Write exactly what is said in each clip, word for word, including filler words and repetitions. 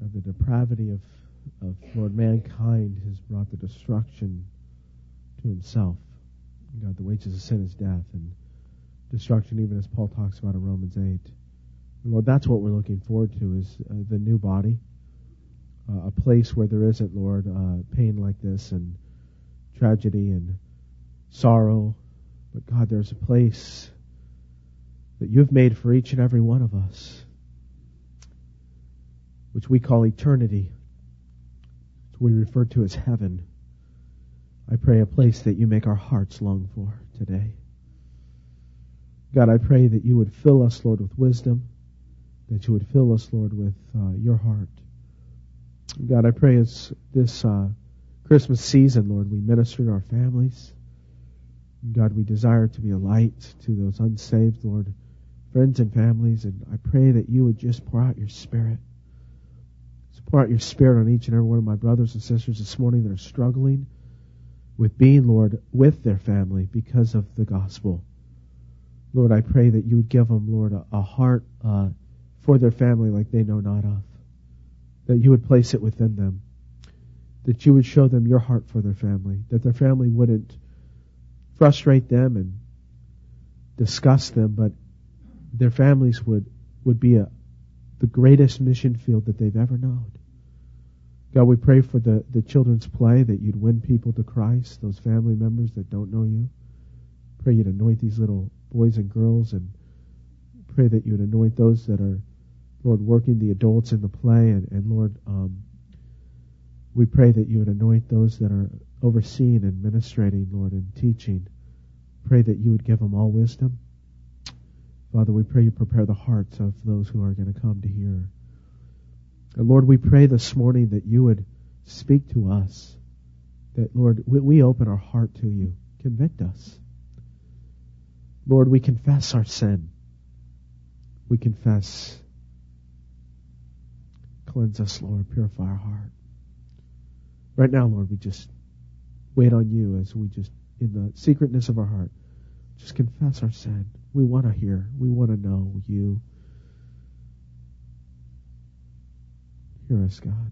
God, the depravity of, of, Lord, mankind has brought the destruction to himself. God, the wages of sin is death, and destruction, even as Paul talks about in Romans eight. And Lord, that's what we're looking forward to, is uh, the new body, uh, a place where there isn't, Lord, uh, pain like this, and tragedy and sorrow. But God, there's a place that you've made for each and every one of us, which we call eternity, which we refer to as heaven. I pray a place that you make our hearts long for today. God, I pray that you would fill us, Lord, with wisdom, that you would fill us, Lord, with uh, your heart. God, I pray as this uh, Christmas season, Lord, we minister to our families. God, we desire to be a light to those unsaved, Lord, friends and families, and I pray that you would just pour out your Spirit. Just pour out your Spirit on each and every one of my brothers and sisters this morning that are struggling with being, Lord, with their family because of the gospel. Lord, I pray that you would give them, Lord, a, a heart uh, for their family like they know not of. That you would place it within them. That you would show them your heart for their family. That their family wouldn't frustrate them and disgust them, but their families would, would be a, the greatest mission field that they've ever known. God, we pray for the, the children's play, that you'd win people to Christ, those family members that don't know you. Pray you'd anoint these little boys and girls, and pray that you'd anoint those that are, Lord, working the adults in the play, and, and Lord, um, we pray that you would anoint those that are overseeing and ministrating, Lord, and teaching. Pray that you would give them all wisdom. Father, we pray you prepare the hearts of those who are going to come to hear. And Lord, we pray this morning that you would speak to us. That, Lord, we, we open our heart to you. Convict us. Lord, we confess our sin. We confess. Cleanse us, Lord. Purify our heart. Right now, Lord, we just wait on you as we just, in the secretness of our heart, just confess our sin. We want to hear. We want to know you. Hear us, God.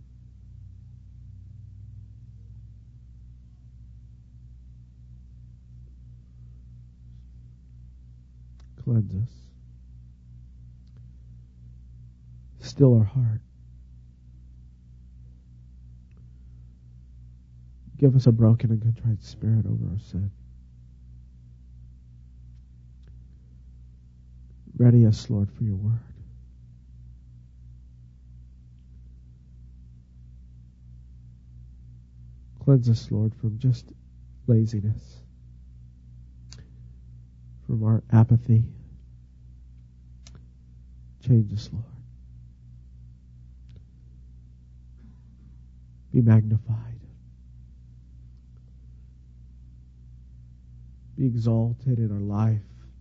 Cleanse us. Still our heart. Give us a broken and contrite spirit over our sin. Ready us, Lord, for your word. Cleanse us, Lord, from just laziness, from our apathy. Change us, Lord. Be magnified. Be exalted in our life.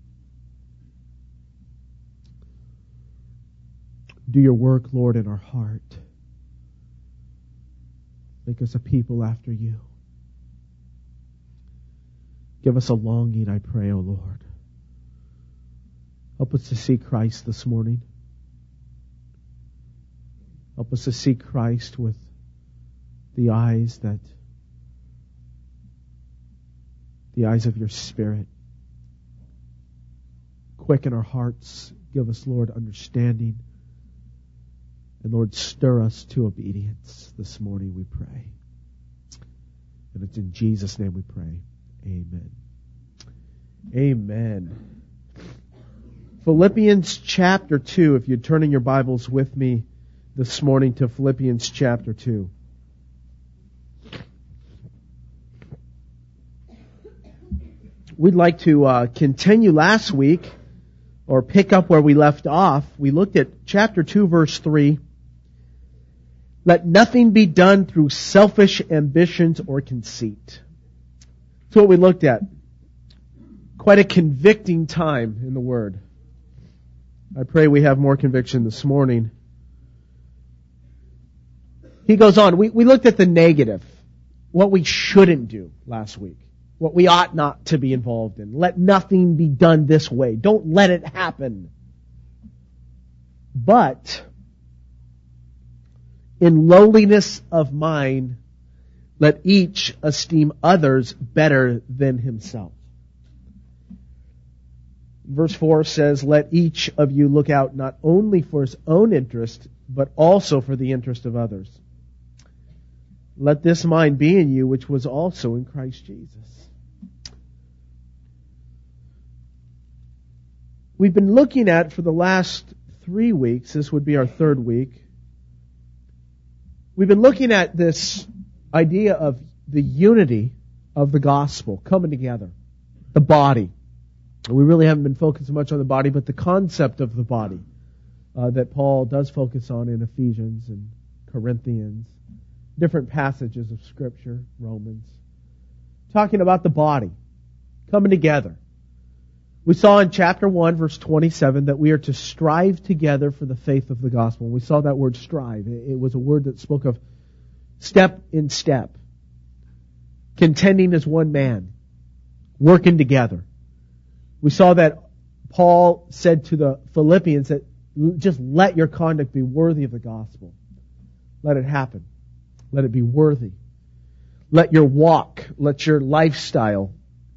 Do your work, Lord, in our heart. Make us a people after you. Give us a longing, I pray, O Lord. Help us to see Christ this morning. Help us to see Christ with the eyes that, the eyes of your Spirit. Quicken our hearts. Give us, Lord, understanding. And Lord, stir us to obedience this morning, we pray. And it's in Jesus' name we pray. Amen. Amen. Philippians chapter two, if you'd turn in your Bibles with me this morning to Philippians chapter two. We'd like to uh, continue last week, or pick up where we left off. We looked at chapter two, verse three. Let nothing be done through selfish ambitions or conceit. That's what we looked at. Quite a convicting time in the Word. I pray we have more conviction this morning. He goes on. We, we looked at the negative. What we shouldn't do last week. What we ought not to be involved in. Let nothing be done this way. Don't let it happen. But In lowliness of mind, let each esteem others better than himself. Verse four says, let each of you look out not only for his own interest, but also for the interest of others. Let this mind be in you, which was also in Christ Jesus. We've been looking at, for the last three weeks, this would be our third week, we've been looking at this idea of the unity of the gospel coming together, the body. We really haven't been focused much on the body, but the concept of the body uh, that Paul does focus on in Ephesians and Corinthians, different passages of Scripture, Romans, talking about the body coming together. We saw in chapter one, verse twenty-seven, that we are to strive together for the faith of the gospel. We saw that word strive. It was a word that spoke of step in step, contending as one man, working together. We saw that Paul said to the Philippians that just let your conduct be worthy of the gospel. Let it happen. Let it be worthy. Let your walk, let your lifestyle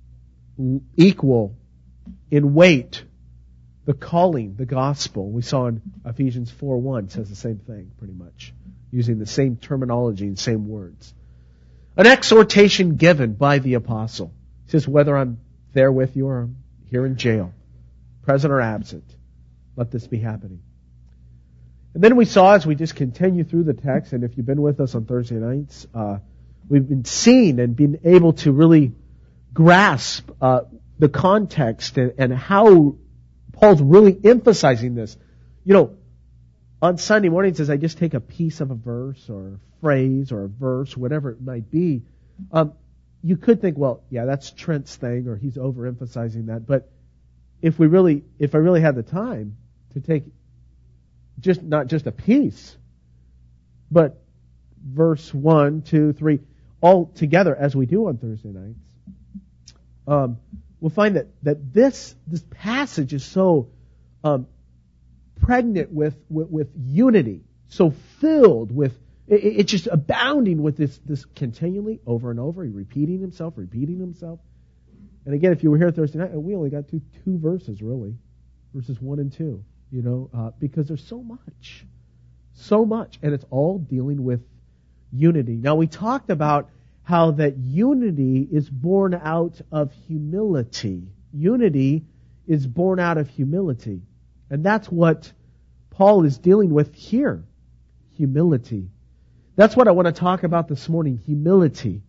equal in weight the calling, the gospel. We saw in Ephesians four one says the same thing pretty much, using the same terminology and same words. An exhortation given by the apostle. He says, whether I'm there with you or I'm here in jail, present or absent, let this be happening. And then we saw, as we just continue through the text, and if you've been with us on Thursday nights, uh, we've been seeing and been able to really grasp uh, the context and, and how Paul's really emphasizing this. You know, on Sunday mornings, as I just take a piece of a verse or a phrase or a verse, whatever it might be, um, you could think, well, yeah, that's Trent's thing, or he's overemphasizing that. But if we really, if I really had the time to take just not just a piece, but verse one, two, three, all together as we do on Thursday nights, um, we'll find that that this this passage is so um, pregnant with, with with unity, so filled with. It's just abounding with this, this continually, over and over, repeating himself, repeating himself. And again, if you were here Thursday night, we only got two, two verses, really. Verses one and two, you know, uh, because there's so much. So much. And it's all dealing with unity. Now, we talked about how that unity is born out of humility. Unity is born out of humility. And that's what Paul is dealing with here. Humility. That's what I want to talk about this morning, humility.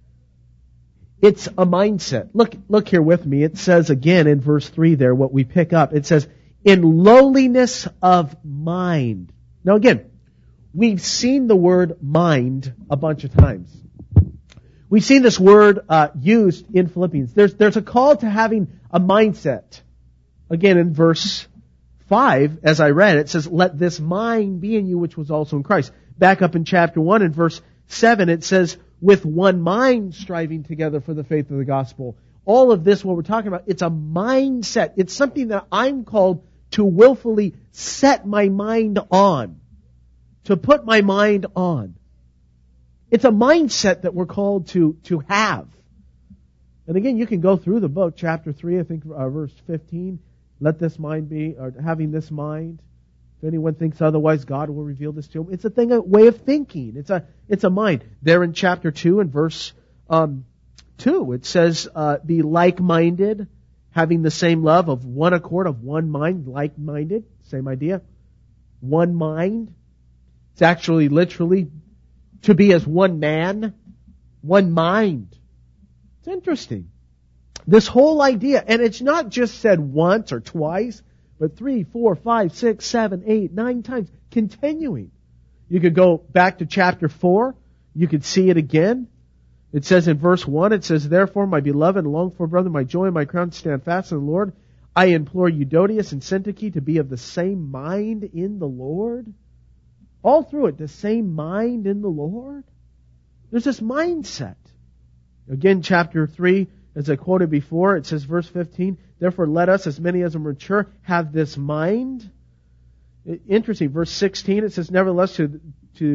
It's a mindset. Look, look here with me. It says again in verse three there, what we pick up. It says, in lowliness of mind. Now again, we've seen the word mind a bunch of times. We've seen this word uh, used in Philippians. There's, there's a call to having a mindset. Again, in verse five, as I read, it says, let this mind be in you which was also in Christ. Back up in chapter one in verse seven, it says, with one mind striving together for the faith of the gospel. All of this, what we're talking about, it's a mindset. It's something that I'm called to willfully set my mind on. To put my mind on. It's a mindset that we're called to, to have. And again, you can go through the book, chapter three, I think, uh, verse fifteen. Let this mind be, or having this mind. If anyone thinks otherwise, God will reveal this to him. It's a thing, a way of thinking. It's a, it's a mind. There in chapter two and verse um, two, it says, uh, be like-minded, having the same love, of one accord, of one mind, like-minded. Same idea. One mind. It's actually literally to be as one man, one mind. It's interesting. This whole idea, and it's not just said once or twice, but three, four, five, six, seven, eight, nine times, continuing. You could go back to chapter four. You could see it again. It says in verse one, it says, therefore, my beloved and longed for brother, my joy and my crown, stand fast in the Lord. I implore Euodias and Syntyche to be of the same mind in the Lord. All through it, the same mind in the Lord. There's this mindset. Again, chapter three, as I quoted before, it says, verse fifteen, therefore let us, as many as are mature, have this mind. Interesting, verse sixteen, it says, nevertheless, to, to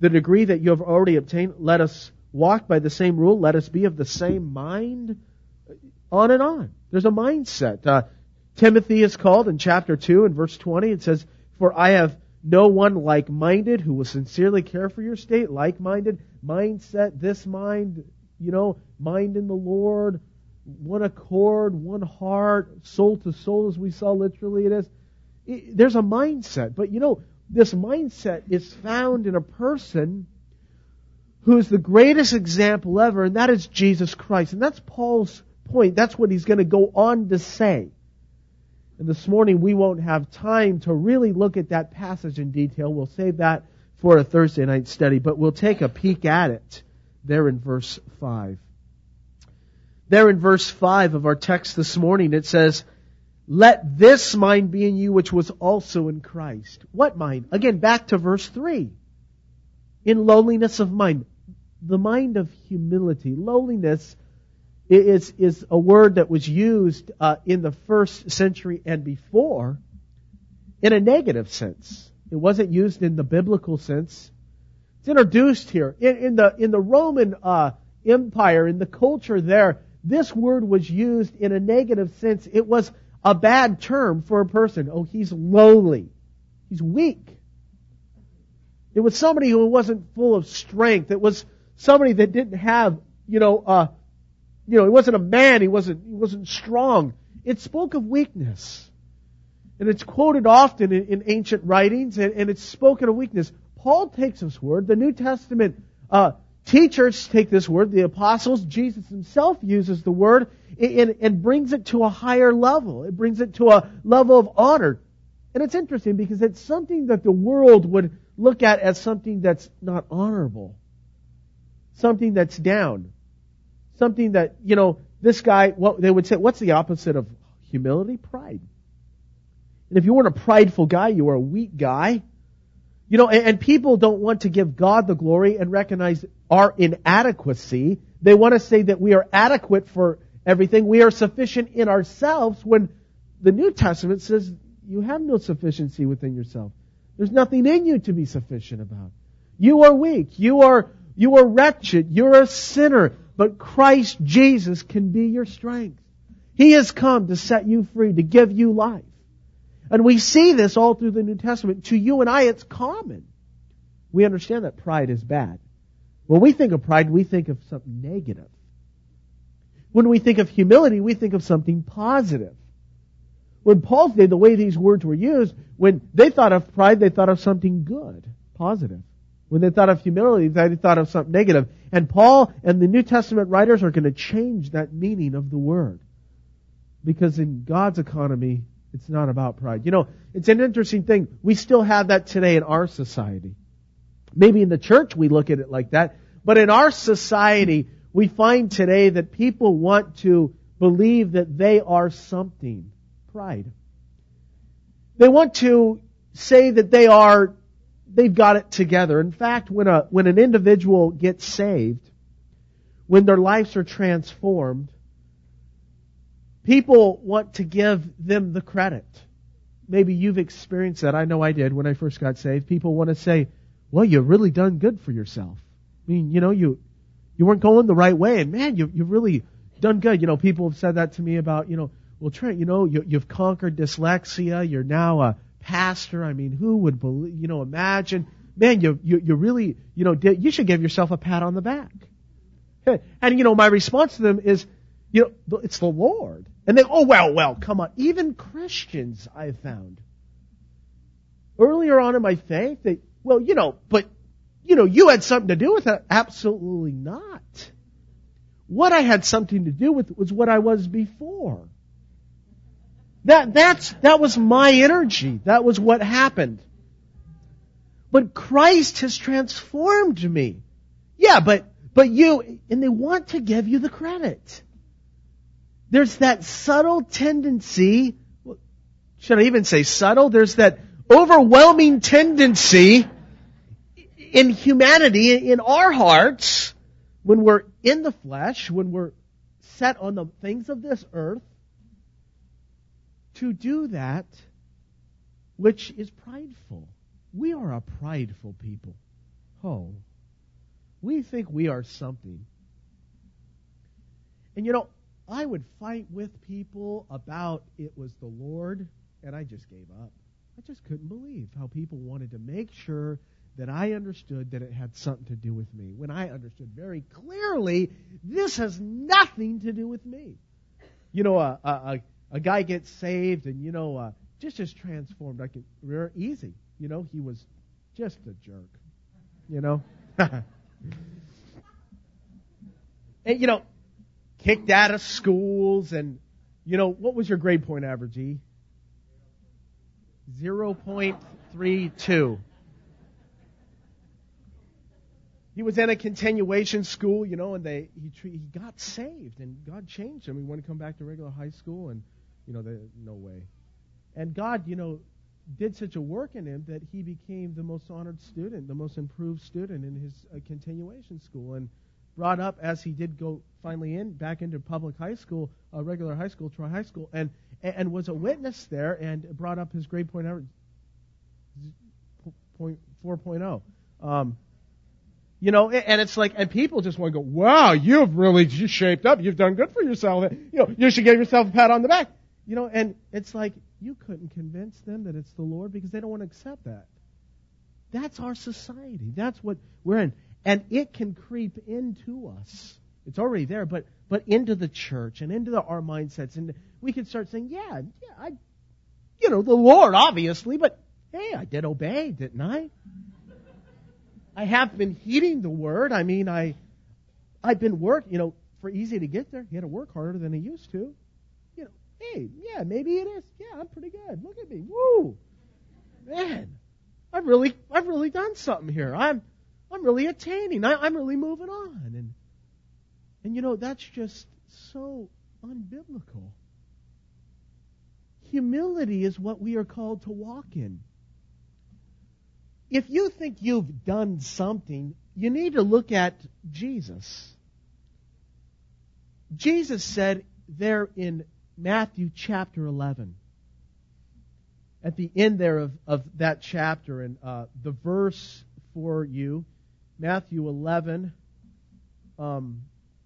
the degree that you have already obtained. Let us walk by the same rule. Let us be of the same mind. On and on. There's a mindset. Uh, Timothy is called in chapter two and verse twenty. It says, "For I have no one like-minded who will sincerely care for your state." Like-minded, mindset, this mind, you know, mind in the Lord, one accord, one heart, soul to soul, as we saw literally it is. It, there's a mindset. But you know, this mindset is found in a person who is the greatest example ever, and that is Jesus Christ. And that's Paul's point. That's what he's going to go on to say. And this morning we won't have time to really look at that passage in detail. We'll save that for a Thursday night study, but we'll take a peek at it there in verse five. There in verse five of our text this morning it says, "Let this mind be in you which was also in Christ." What mind? Again, back to verse three. In lowliness of mind. The mind of humility. Lowliness is, is a word that was used uh, in the first century and before in a negative sense. It wasn't used in the biblical sense. It's introduced here. In, in the in the Roman uh, Empire, in the culture there, this word was used in a negative sense. It was a bad term for a person. Oh, he's lowly. He's weak. It was somebody who wasn't full of strength. It was somebody that didn't have, you know, uh, you know, he wasn't a man. He wasn't, he wasn't strong. It spoke of weakness. And it's quoted often in, in ancient writings, and, and it's spoken of weakness. Paul takes this word. The New Testament uh, teachers take this word. The apostles, Jesus himself uses the word and, and brings it to a higher level. It brings it to a level of honor. And it's interesting because it's something that the world would look at as something that's not honorable. Something that's down. Something that, you know, this guy, what they would say, what's the opposite of humility? Pride. And if you weren't a prideful guy, you were a weak guy. You know, and, and people don't want to give God the glory and recognize our inadequacy. They want to say that we are adequate for everything. We are sufficient in ourselves, when the New Testament says you have no sufficiency within yourself. There's nothing in you to be sufficient about. You are weak. You are, you are wretched. You're a sinner. But Christ Jesus can be your strength. He has come to set you free, to give you life. And we see this all through the New Testament. To you and I, it's common. We understand that pride is bad. When we think of pride, we think of something negative. When we think of humility, we think of something positive. When Paul's day, the way these words were used, when they thought of pride, they thought of something good, positive. When they thought of humility, they thought of something negative. And Paul and the New Testament writers are going to change that meaning of the word. Because in God's economy, it's not about pride. You know, it's an interesting thing. We still have that today in our society. Maybe in the church we look at it like that. But in our society, we find today that people want to believe that they are something. Pride. They want to say that they are, they've got it together. In fact, when a, when an individual gets saved, when their lives are transformed, people want to give them the credit. Maybe you've experienced that. I know I did when I first got saved. People want to say, well, you've really done good for yourself. I mean, you know, you you weren't going the right way, and man, you, you've really done good. You know, people have said that to me about, you know, well, Trent, you know, you, you've conquered dyslexia. You're now a pastor. I mean, who would believe, you know, imagine, man, you, you, you really, you know, did, you should give yourself a pat on the back. And, you know, my response to them is, you know, it's the Lord. And they, oh, well, well, come on. Even Christians, I've found. Earlier on in my faith, they, well, you know, but, you know, you had something to do with it. Absolutely not. What I had something to do with was what I was before. That, that's, that was my energy. That was what happened. But Christ has transformed me. Yeah, but, but you, and they want to give you the credit. There's that subtle tendency, should I even say subtle? There's that overwhelming tendency in humanity, in our hearts, when we're in the flesh, when we're set on the things of this earth, to do that which is prideful. We are a prideful people. Oh, we think we are something. And you know, I would fight with people about it was the Lord, and I just gave up. I just couldn't believe how people wanted to make sure that I understood that it had something to do with me, when I understood very clearly this has nothing to do with me. You know, a a, a guy gets saved, and you know, uh, just as transformed. I can very easy. You know, he was just a jerk. You know, and you know, kicked out of schools, and you know, what was your grade point average? E? zero point three two. He was in a continuation school, you know, and they he he got saved, and God changed him. He wanted to come back to regular high school, and you know, they, no way. And God, you know, did such a work in him that he became the most honored student, the most improved student in his uh, continuation school, and brought up as he did go finally in back into public high school, uh, regular high school, Troy High School, and and was a witness there, and brought up his grade point average four point oh. Um, You know, and it's like, and people just want to go, wow, you've really shaped up. You've done good for yourself. You know, you should give yourself a pat on the back. You know, and it's like, you couldn't convince them that it's the Lord because they don't want to accept that. That's our society. That's what we're in. And it can creep into us. It's already there, but but into the church and into the, our mindsets. And we can start saying, yeah, yeah, I, you know, the Lord, obviously, but hey, I did obey, didn't I? I have been heeding the word. I mean, I, I've been working, you know, for Easy to get there. He had to work harder than he used to. You know, hey, yeah, maybe it is. Yeah, I'm pretty good. Look at me. Woo! Man, I've really, I've really done something here. I'm, I'm really attaining. I, I'm really moving on. And, and you know, that's just so unbiblical. Humility is what we are called to walk in. If you think you've done something, you need to look at Jesus. Jesus said there in Matthew chapter eleven, at the end there of, of that chapter, and uh, the verse for you, Matthew eleven, um,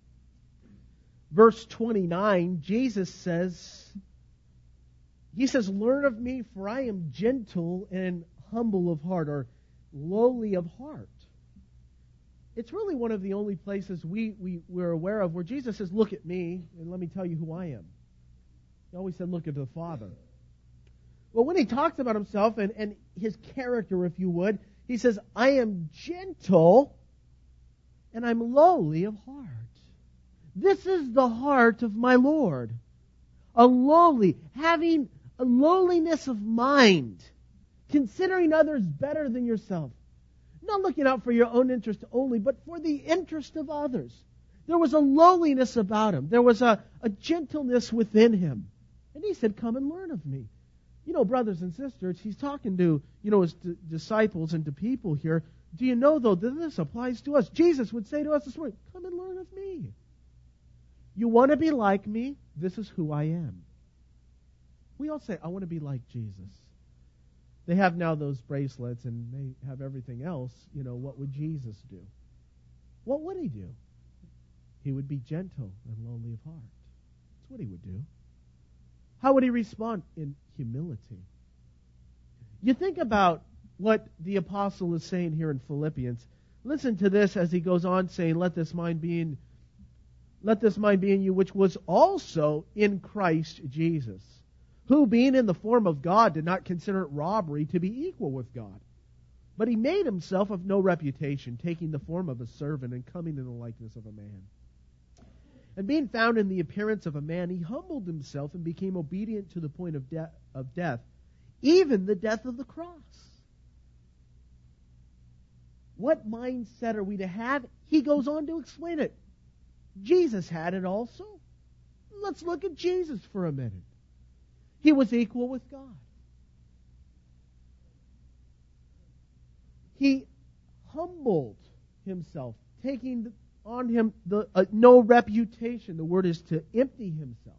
verse twenty-nine, Jesus says, He says, learn of me, for I am gentle and humble of heart, or lowly of heart. It's really one of the only places we, we, we're aware of where Jesus says, look at me, and let me tell you who I am. He always said, look at the Father. Well, when he talks about himself and, and his character, if you would, he says, I am gentle and I'm lowly of heart. This is the heart of my Lord. A lowly, having a lowliness of mind, considering others better than yourself. Not looking out for your own interest only, but for the interest of others. There was a lowliness about him. There was a, a gentleness within him. And he said, come and learn of me. You know, brothers and sisters, he's talking to, you know, his d- disciples and to people here. Do you know, though, that this applies to us? Jesus would say to us this morning, come and learn of me. You want to be like me? This is who I am. We all say, I want to be like Jesus. They have now those bracelets and they have everything else. You know, what would Jesus do? What would he do? He would be gentle and lowly of heart. That's what he would do. How would he respond? In humility. You think about what the apostle is saying here in Philippians. Listen to this as he goes on saying, let this mind be in, let this mind be in you, which was also in Christ Jesus, who, being in the form of God, did not consider it robbery to be equal with God. But he made himself of no reputation, taking the form of a servant and coming in the likeness of a man. And being found in the appearance of a man, he humbled himself and became obedient to the point of, de- of death, even the death of the cross. What mindset are we to have? He goes on to explain it. Jesus had it also. Let's look at Jesus for a minute. He was equal with God. He humbled himself, taking on him the uh, no reputation. The word is to empty himself.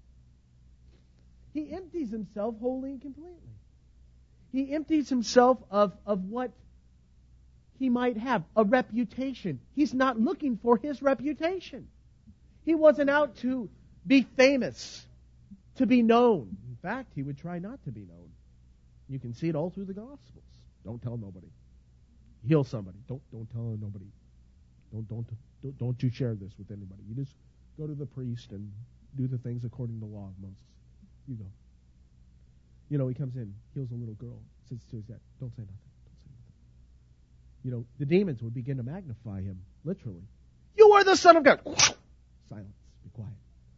He empties himself wholly and completely. He empties himself of, of what he might have, a reputation. He's not looking for his reputation. He wasn't out to be famous, to be known. In fact, he would try not to be known. You can see it all through the Gospels. Don't tell nobody. Heal somebody. Don't don't tell nobody. Don't don't don't, don't you share this with anybody. You just go to the priest and do the things according to the law of Moses. You go. You know, he comes in, heals a little girl, says to his dad, don't say nothing. Don't say nothing. You know, the demons would begin to magnify him, literally. You are the Son of God. Silence. Be quiet.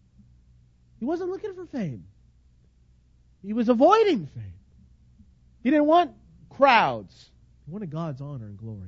He wasn't looking for fame. He was avoiding fame. He didn't want crowds. He wanted God's honor and glory.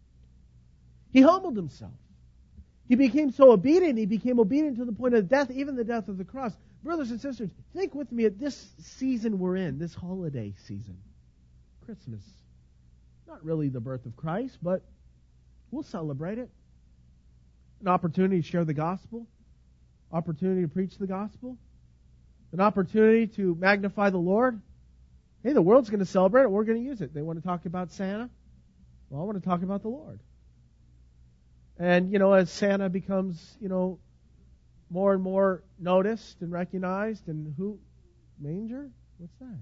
He humbled himself. He became so obedient, he became obedient to the point of death, even the death of the cross. Brothers and sisters, think with me at this season we're in, this holiday season. Christmas. Not really the birth of Christ, but we'll celebrate it. An opportunity to share the gospel. Opportunity to preach the gospel. An opportunity to magnify the Lord. Hey, the world's going to celebrate it. We're going to use it. They want to talk about Santa. Well, I want to talk about the Lord. And, you know, as Santa becomes, you know, more and more noticed and recognized, and who? Manger? What's that?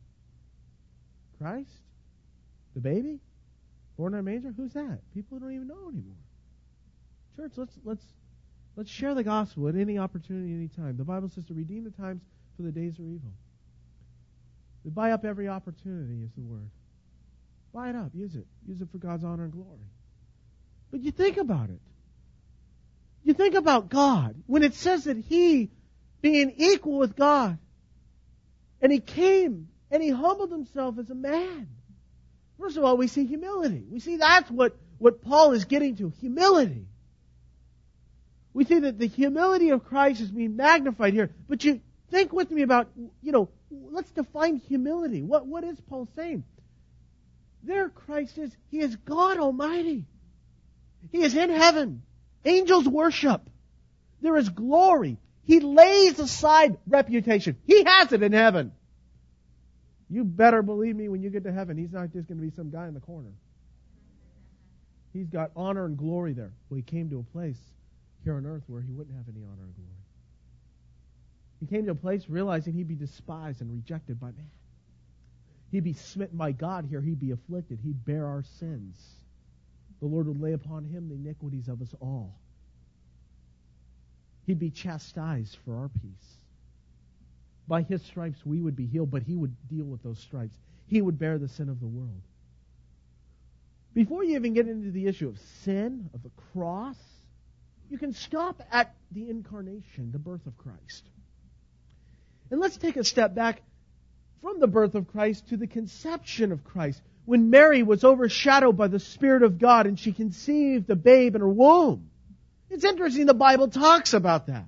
Christ? The baby? Born in a manger? Who's that? People don't even know anymore. Church, let's let's let's share the gospel at any opportunity, any time. The Bible says to redeem the times, for the days are evil. We buy up every opportunity is the word. Buy it up. Use it. Use it for God's honor and glory. But you think about it. You think about God. When it says that He, being equal with God, and He came and He humbled Himself as a man. First of all, we see humility. We see that's what, what Paul is getting to. Humility. We see that the humility of Christ is being magnified here. But you think with me about, you know, let's define humility. What, what is Paul saying? There Christ is. He is God Almighty. He is in heaven. Angels worship. There is glory. He lays aside reputation. He has it in heaven. You better believe me, when you get to heaven, He's not just going to be some guy in the corner. He's got honor and glory there. Well, He came to a place here on earth where He wouldn't have any honor and glory. He came to a place realizing He'd be despised and rejected by man. He'd be smitten by God here. He'd be afflicted. He'd bear our sins. The Lord would lay upon Him the iniquities of us all. He'd be chastised for our peace. By His stripes we would be healed, but He would deal with those stripes. He would bear the sin of the world. Before you even get into the issue of sin, of the cross, you can stop at the incarnation, the birth of Christ. And let's take a step back from the birth of Christ to the conception of Christ. When Mary was overshadowed by the Spirit of God and she conceived the babe in her womb. It's interesting the Bible talks about that.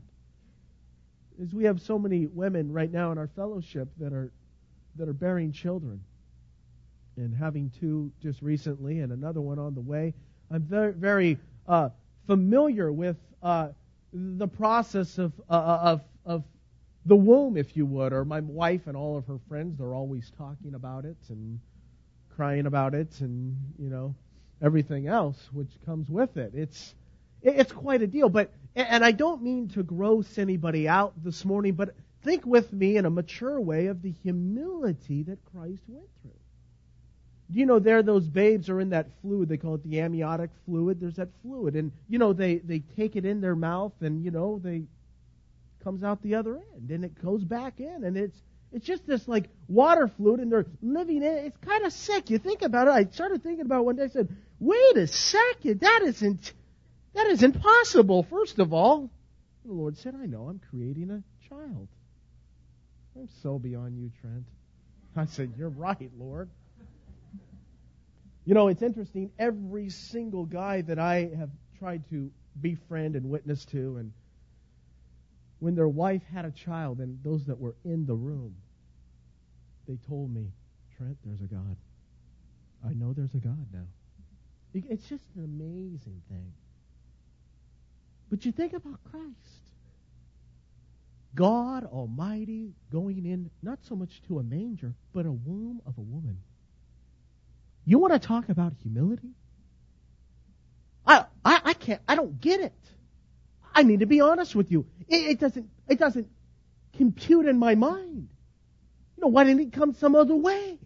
As we have so many women right now in our fellowship that are that are bearing children. And having two just recently and another one on the way. I'm very, very uh, familiar with uh, the process of, uh, of, of the womb, if you would. Or my wife and all of her friends, they're always talking about it and crying about it and, you know, everything else which comes with it. It's it's quite a deal. But and I don't mean to gross anybody out this morning, but think with me in a mature way of the humility that Christ went through. You know, there those babes are in that fluid. They call it the amniotic fluid. There's that fluid. And, you know, they, they take it in their mouth and, you know, they comes out the other end. And it goes back in. And it's It's just this like water fluid, and they're living in it. It's kind of sick. You think about it. I started thinking about it one day. I said, wait a second. That isn't, that is impossible, first of all. The Lord said, I know. I'm creating a child. I'm so beyond you, Trent. I said, you're right, Lord. You know, it's interesting. Every single guy that I have tried to befriend and witness to, and when their wife had a child, and those that were in the room, they told me, Trent, there's a God. I know there's a God now. It's just an amazing thing. But you think about Christ. God Almighty going in, not so much to a manger, but a womb of a woman. You want to talk about humility? I can't, I don't get it. I need to be honest with you. It, it doesn't, it doesn't compute in my mind. You know, why didn't he come some other way?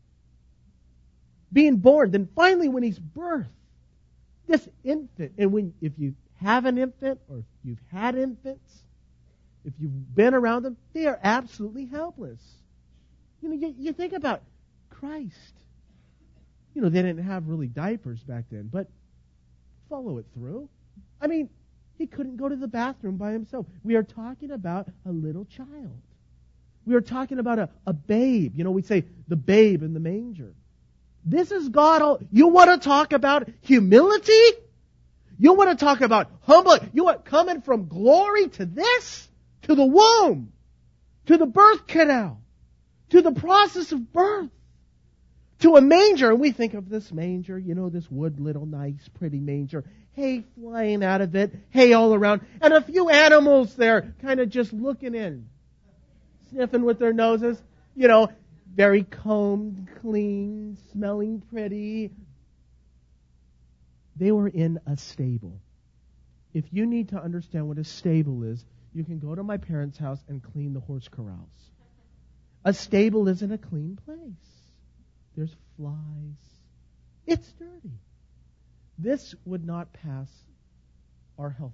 Being born, then finally when he's birthed, this infant, and when, if you have an infant, or if you've had infants, if you've been around them, they are absolutely helpless. You know, you, you think about Christ. You know, they didn't have really diapers back then, but follow it through. I mean, he couldn't go to the bathroom by himself. We are talking about a little child. We are talking about a, a babe. You know, we say the babe in the manger. This is God. All, you want to talk about humility? You want to talk about humble? You want coming from glory to this? To the womb? To the birth canal? To the process of birth? To a manger? And we think of this manger, you know, this wood little nice pretty manger. Hay flying out of it, hay all around, and a few animals there kind of just looking in, sniffing with their noses, you know, very combed, clean, smelling pretty. They were in a stable. If you need to understand what a stable is, you can go to my parents' house and clean the horse corrals. A stable isn't a clean place. There's flies. It's dirty. This would not pass our health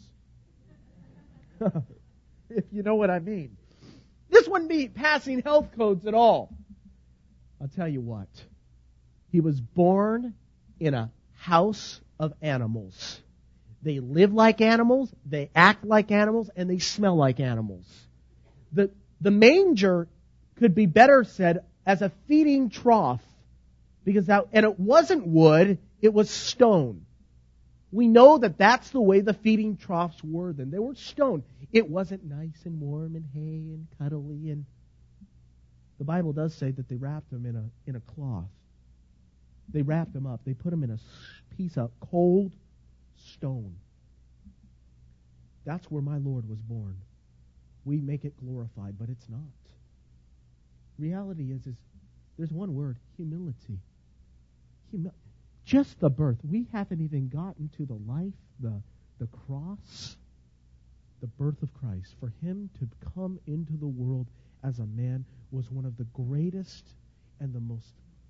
codes. If you know what I mean. This wouldn't be passing health codes at all. I'll tell you what. He was born in a house of animals. They live like animals, they act like animals, and they smell like animals. The, the manger could be better said as a feeding trough. Because that, and it wasn't wood, it was stone. We know that that's the way the feeding troughs were then. They were stone. It wasn't nice and warm and hay and cuddly. And the Bible does say that they wrapped them in a in a cloth. They wrapped them up. They put them in a piece of cold stone. That's where my Lord was born. We make it glorified, but it's not. Reality is, is there's one word, humility. Humi- just the birth. We haven't even gotten to the life, the, the cross, the birth of Christ. For him to come into the world as a man was one of the greatest and the most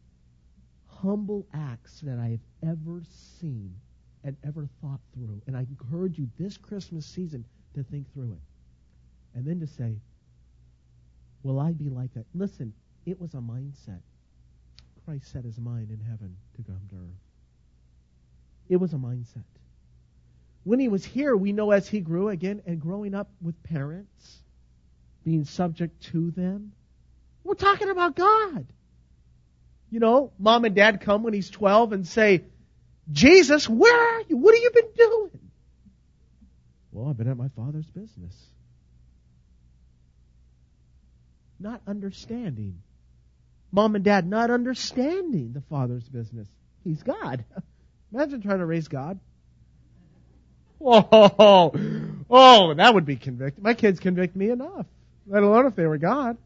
humble acts that I have ever seen and ever thought through. And I encourage you this Christmas season to think through it. And then to say, will I be like that? Listen, it was a mindset. Christ set his mind in heaven to come to earth. It was a mindset. When he was here, we know as he grew again and growing up with parents, being subject to them, we're talking about God. You know, mom and dad come when he's twelve and say, Jesus, where are you? What have you been doing? Well, I've been at my Father's business. Not understanding. Mom and dad not understanding the Father's business. He's God. Imagine trying to raise God. Oh, oh, that would be convicting. My kids convict me enough, let alone if they were God.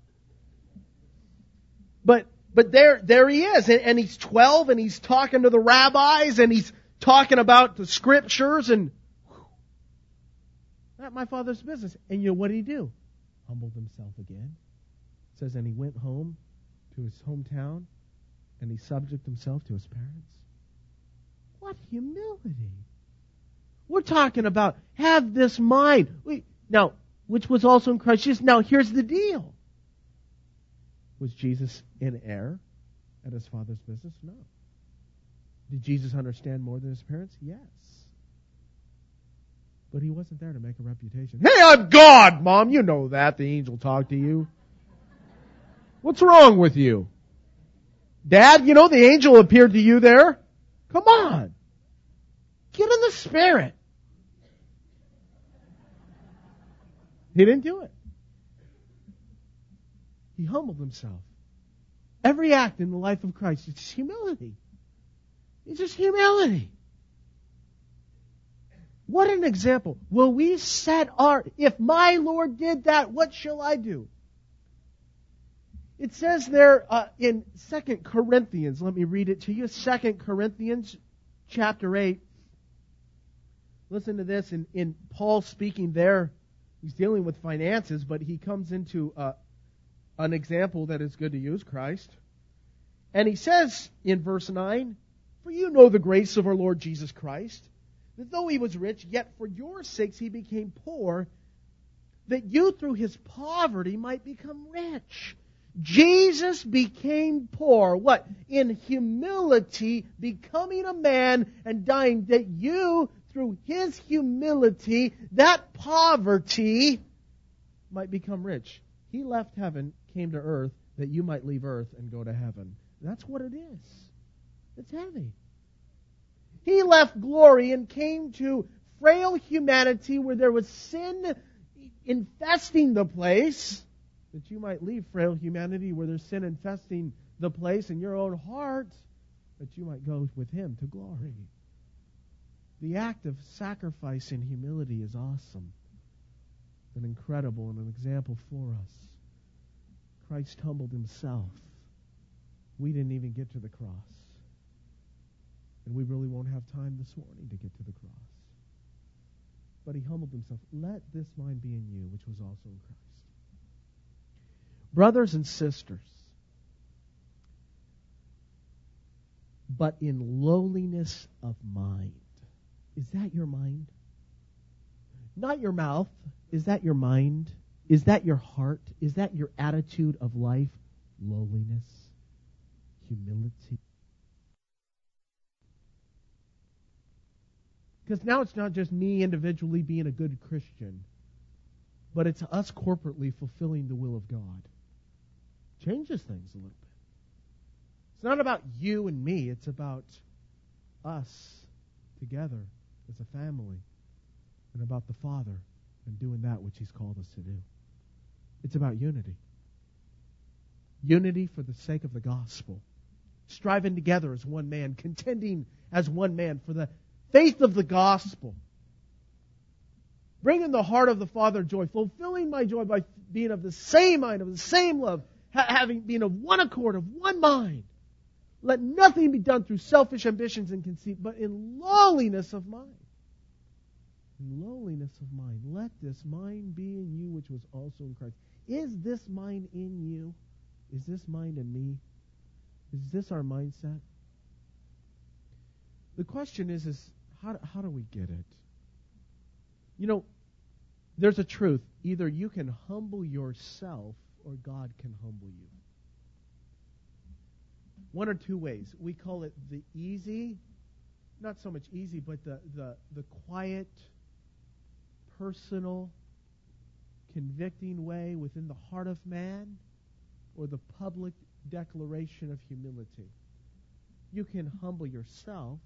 But but there there he is, and, and he's twelve, and he's talking to the rabbis, and he's talking about the scriptures, and whew, not my Father's business. And you know what did he do? Humbled himself again. It says, and he went home to his hometown, and he subjected himself to his parents. What humility! We're talking about have this mind. We, now, which was also in Christ Jesus. Now, here's the deal. Was Jesus in error at his Father's business? No. Did Jesus understand more than his parents? Yes. But he wasn't there to make a reputation. Hey, I'm God, Mom. You know that. The angel talked to you. What's wrong with you? Dad, you know the angel appeared to you there. Come on. Get in the Spirit. He didn't do it. He humbled himself. Every act in the life of Christ is just humility. It's just humility. What an example. Will we set our, if my Lord did that, what shall I do? It says there uh, in Second Corinthians, let me read it to you, Second Corinthians chapter eight. Listen to this. In, in Paul speaking there, he's dealing with finances, but he comes into uh, an example that is good to use, Christ. And he says in verse nine, "For you know the grace of our Lord Jesus Christ, that though he was rich, yet for your sakes he became poor, that you through his poverty might become rich." Jesus became poor. What? In humility, becoming a man and dying, that you, through his humility, that poverty, might become rich. He left heaven, came to earth, that you might leave earth and go to heaven. That's what it is. It's heavy. He left glory and came to frail humanity where there was sin infesting the place, that you might leave frail humanity where there's sin infesting the place in your own heart, that you might go with him to glory. The act of sacrifice and humility is awesome and incredible and an example for us. Christ humbled himself. We didn't even get to the cross. And we really won't have time this morning to get to the cross. But he humbled himself. Let this mind be in you, which was also in Christ. Brothers and sisters, but in lowliness of mind. Is that your mind? Not your mouth. Is that your mind? Is that your heart? Is that your attitude of life? Lowliness, humility. Because now it's not just me individually being a good Christian, but it's us corporately fulfilling the will of God. Changes things a little bit. It's not about you and me. It's about us together as a family and about the Father and doing that which he's called us to do. It's about unity. Unity for the sake of the gospel. Striving together as one man, contending as one man for the faith of the gospel. Bringing the heart of the Father joy, fulfilling my joy by being of the same mind, of the same love, ha- having been of one accord, of one mind. Let nothing be done through selfish ambitions and conceit, but in lowliness of mind. In lowliness of mind. Let this mind be in you, which was also in Christ. Is this mind in you? Is this mind in me? Is this our mindset? The question is, is how, how do we get it? You know, there's a truth. Either you can humble yourself or God can humble you. One or two ways. We call it the easy, not so much easy, but the, the, the quiet, personal, convicting way within the heart of man, or the public declaration of humility. You can humble yourself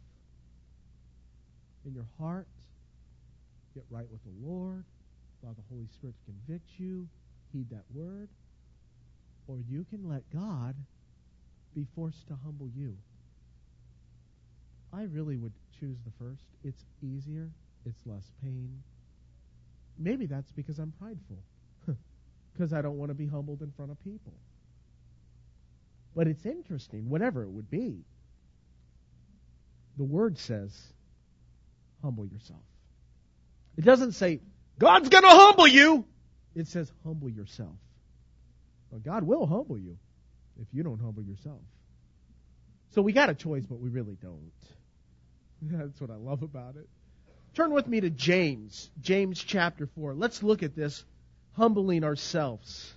in your heart, get right with the Lord, allow the Holy Spirit to convict you, heed that word, or you can let God be forced to humble you. I really would choose the first. It's easier, it's less pain. Maybe that's because I'm prideful, because I don't want to be humbled in front of people. But it's interesting, whatever it would be. The Word says, humble yourself. It doesn't say, God's going to humble you. It says, humble yourself. Well, God will humble you if you don't humble yourself. So we got a choice, but we really don't. That's what I love about it. Turn with me to James, James chapter four. Let's look at this, humbling ourselves.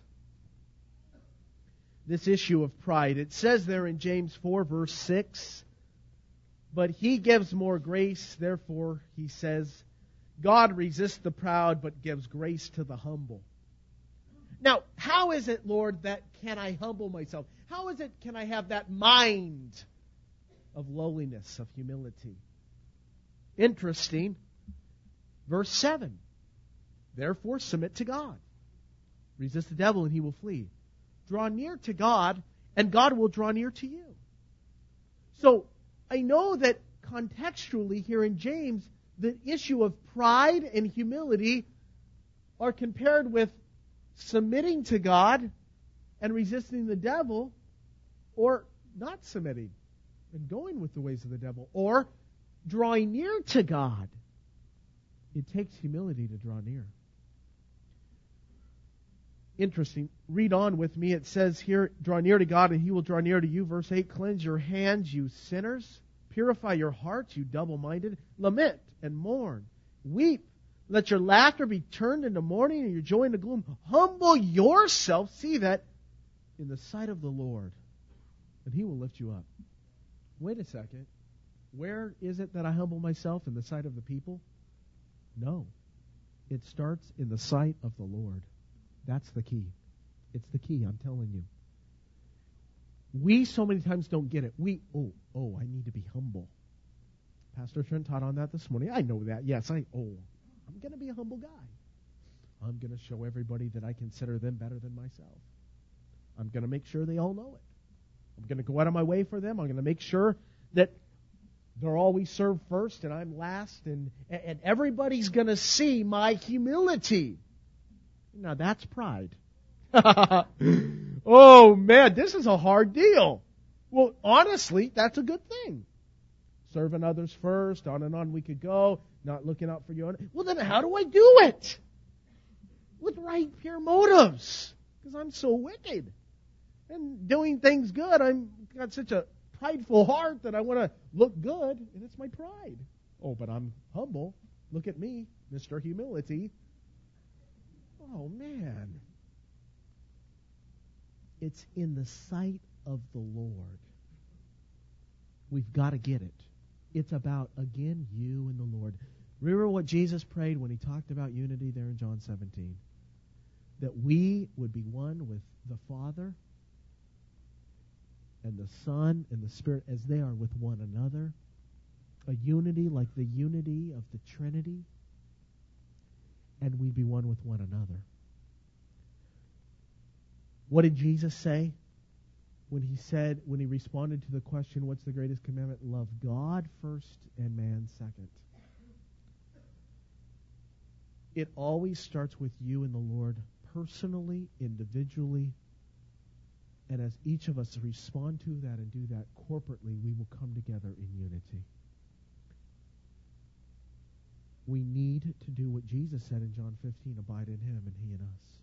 This issue of pride. It says there in James four, verse six, but he gives more grace, therefore, he says, God resists the proud, but gives grace to the humble. Now, how is it, Lord, that can I humble myself? How is it can I have that mind of lowliness, of humility? Interesting. Verse seven. Therefore, submit to God. Resist the devil, and he will flee. Draw near to God, and God will draw near to you. So, I know that contextually here in James, the issue of pride and humility are compared with submitting to God and resisting the devil, or not submitting and going with the ways of the devil, or drawing near to God It takes humility to draw near. Interesting. Read on with me. It says here, draw near to God and He will draw near to you. Verse eight, cleanse your hands, you sinners. Purify your hearts, you double-minded. Lament and mourn. Weep. Let your laughter be turned into mourning and your joy into gloom. Humble yourself, see that, in the sight of the Lord, and He will lift you up. Wait a second. Where is it that I humble myself? In the sight of the people? No. It starts in the sight of the Lord. That's the key. It's the key, I'm telling you. We so many times don't get it. We, oh, oh, I need to be humble. Pastor Trent taught on that this morning. I know that. Yes, I, oh, I'm going to be a humble guy. I'm going to show everybody that I consider them better than myself. I'm going to make sure they all know it. I'm going to go out of my way for them. I'm going to make sure that they're always served first and I'm last. And, and everybody's going to see my humility. Now that's pride. Oh, man, this is a hard deal. Well, honestly, that's a good thing. Serving others first, on and on we could go, not looking out for your own. Well, then how do I do it? With right, pure motives. Because I'm so wicked. And doing things good, I'm got such a prideful heart that I want to look good, and it's my pride. Oh, but I'm humble. Look at me, Mister Humility. Oh, man. It's in the sight of the Lord. We've got to get it. It's about, again, you and the Lord. Remember what Jesus prayed when He talked about unity there in John seventeen? That we would be one with the Father and the Son and the Spirit as they are with one another. A unity like the unity of the Trinity. And we'd be one with one another. What did Jesus say when He said, when He responded to the question, what's the greatest commandment? Love God first and man second. It always starts with you and the Lord personally, individually, and as each of us respond to that and do that corporately, we will come together in unity. We need to do what Jesus said in John fifteen, abide in Him and He in us.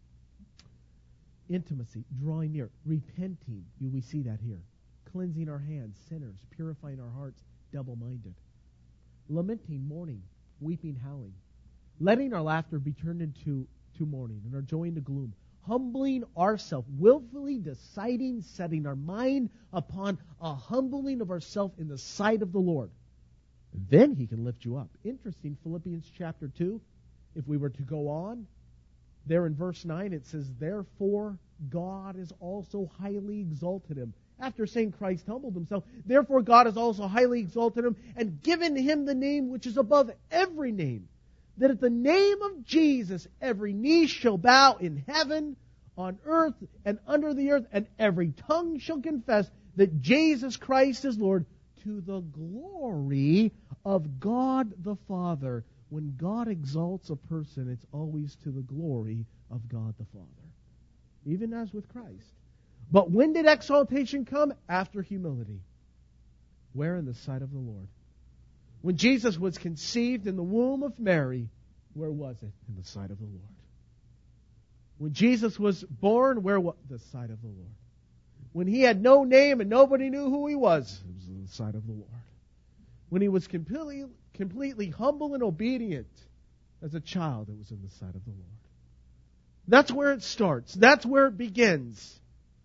Intimacy, drawing near, repenting. You, we see that here. Cleansing our hands, sinners, purifying our hearts, double-minded. Lamenting, mourning, weeping, howling. Letting our laughter be turned into to mourning and our joy into gloom. Humbling ourselves, willfully deciding, setting our mind upon a humbling of ourselves in the sight of the Lord. Then He can lift you up. Interesting, Philippians chapter two, if we were to go on, there in verse nine it says, therefore God has also highly exalted Him. After saying Christ humbled Himself, therefore God has also highly exalted Him and given Him the name which is above every name, that at the name of Jesus every knee shall bow in heaven, on earth, and under the earth, and every tongue shall confess that Jesus Christ is Lord, to the glory of God the Father. When God exalts a person, it's always to the glory of God the Father. Even as with Christ. But when did exaltation come? After humility. Where? In the sight of the Lord. When Jesus was conceived in the womb of Mary, where was it? In the sight of the Lord. When Jesus was born, where was the sight of the Lord? When He had no name and nobody knew who He was, it was in the sight of the Lord. When He was completely, completely humble and obedient as a child, it was in the sight of the Lord. That's where it starts. That's where it begins.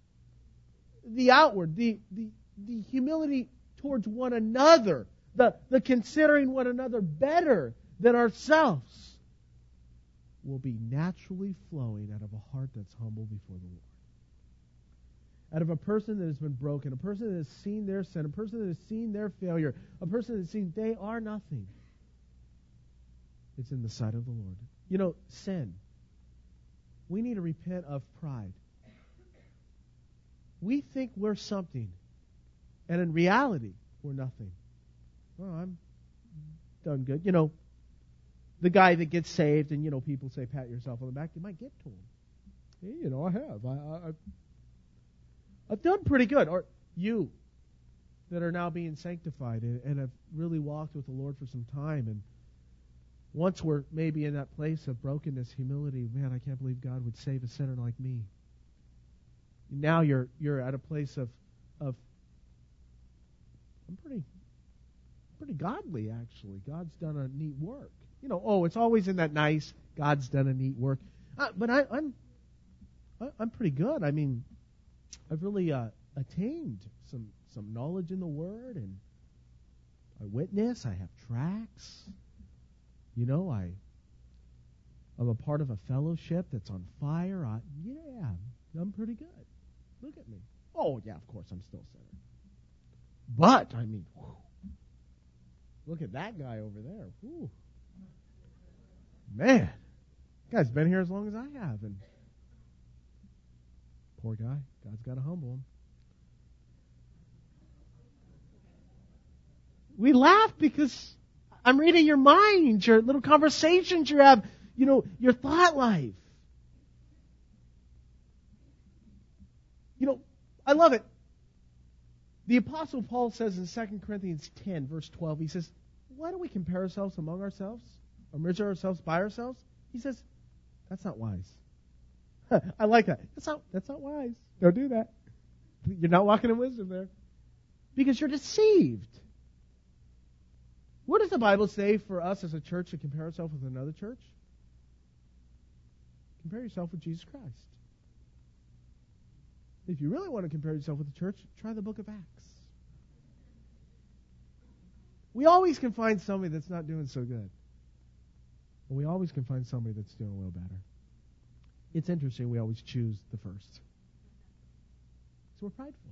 The outward, the, the, the humility towards one another, the, the considering one another better than ourselves, will be naturally flowing out of a heart that's humble before the Lord. Out of a person that has been broken, a person that has seen their sin, a person that has seen their failure, a person that has seen they are nothing. It's in the sight of the Lord. You know, sin. We need to repent of pride. We think we're something, and in reality, we're nothing. Well, I'm done good. You know, the guy that gets saved, and, you know, people say, pat yourself on the back, you might get to him. Hey, you know, I have. I, I, I've, I've done pretty good. Or you that are now being sanctified and, and have really walked with the Lord for some time and once we're maybe in that place of brokenness, humility, man, I can't believe God would save a sinner like me. Now you're you're at a place of of I'm pretty pretty godly, actually. God's done a neat work. You know, oh, it's always in that nice, God's done a neat work. Uh, but I, I'm I'm pretty good. I mean, I've really uh, attained some some knowledge in the Word, and I witness. I have tracts. You know, I I'm a part of a fellowship that's on fire. I, yeah, I'm pretty good. Look at me. Oh yeah, of course I'm still a sinner. But I mean, whew, look at that guy over there. Whew. Man, that guy's been here as long as I have, and poor guy. God's got to humble him. We laugh because I'm reading your mind, your little conversations you have, you know, your thought life. You know, I love it. The Apostle Paul says in Second Corinthians ten, verse twelve, he says, why do we compare ourselves among ourselves? Or measure ourselves by ourselves? He says, that's not wise. I like that. That's not, that's not wise. Don't do that. You're not walking in wisdom there. Because you're deceived. What does the Bible say for us as a church to compare ourselves with another church? Compare yourself with Jesus Christ. If you really want to compare yourself with the church, try the book of Acts. We always can find somebody that's not doing so good. But we always can find somebody that's doing a little better. It's interesting, we always choose the first. So we're prideful.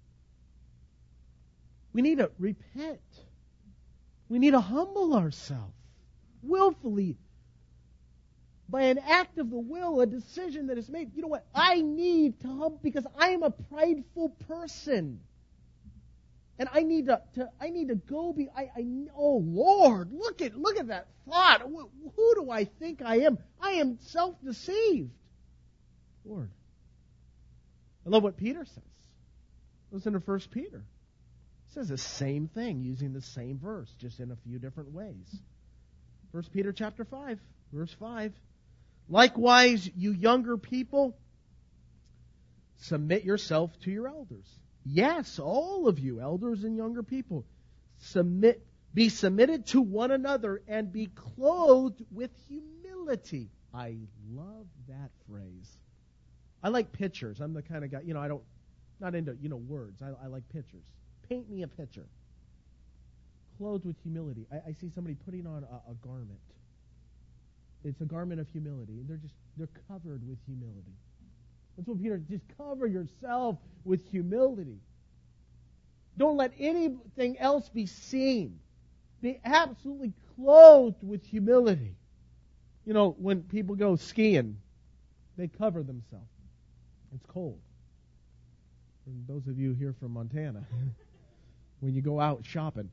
We need to repent. We need to humble ourselves willfully by an act of the will, a decision that is made. You know what? I need to humble because I am a prideful person. And I need to, to I need to go be I, I oh Lord, look at look at that thought. Who, who do I think I am? I am self-deceived. Lord. I love what Peter says. Listen to First Peter. It says the same thing using the same verse, just in a few different ways. First Peter chapter five, verse five. Likewise, you younger people, submit yourself to your elders. Yes, all of you, elders and younger people, submit, be submitted to one another and be clothed with humility. I love that phrase. I like pictures. I'm the kind of guy, you know, I don't, not into, you know, words. I, I like pictures. Paint me a picture. Clothed with humility. I, I see somebody putting on a, a garment. It's a garment of humility. They're just, they're covered with humility. That's what Peter, just cover yourself with humility. Don't let anything else be seen. Be absolutely clothed with humility. You know, when people go skiing, they cover themselves. It's cold. And those of you here from Montana, when you go out shopping,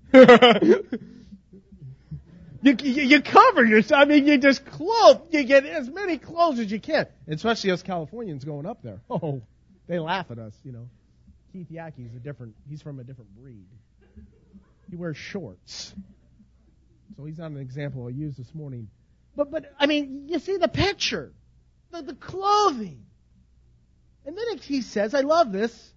You, you, you cover yourself. I mean, you just clothe. You get as many clothes as you can. Especially us Californians going up there. Oh, they laugh at us, you know. Keith Yackey's a different, he's from a different breed. He wears shorts. So he's not an example I used this morning. But, but I mean, you see the picture. The, the clothing. And then he says, I love this.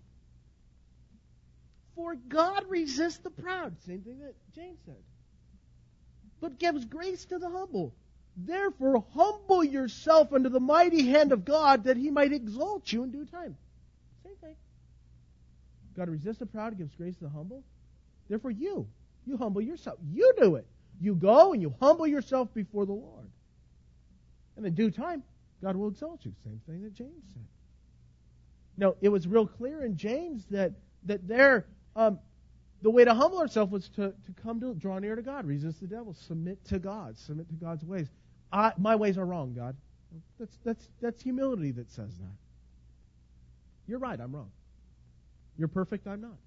For God resists the proud. Same thing that James said. But gives grace to the humble. Therefore, humble yourself under the mighty hand of God, that He might exalt you in due time. Same thing. God resists the proud, gives grace to the humble. Therefore, you, you humble yourself. You do it. You go and you humble yourself before the Lord. And in due time, God will exalt you. Same thing that James said. Now, it was real clear in James that that there. Um, The way to humble ourselves was to, to come to draw near to God, resist the devil, submit to God, submit to God's ways. I, my ways are wrong, God. That's that's that's humility that says that. You're right, I'm wrong. You're perfect, I'm not.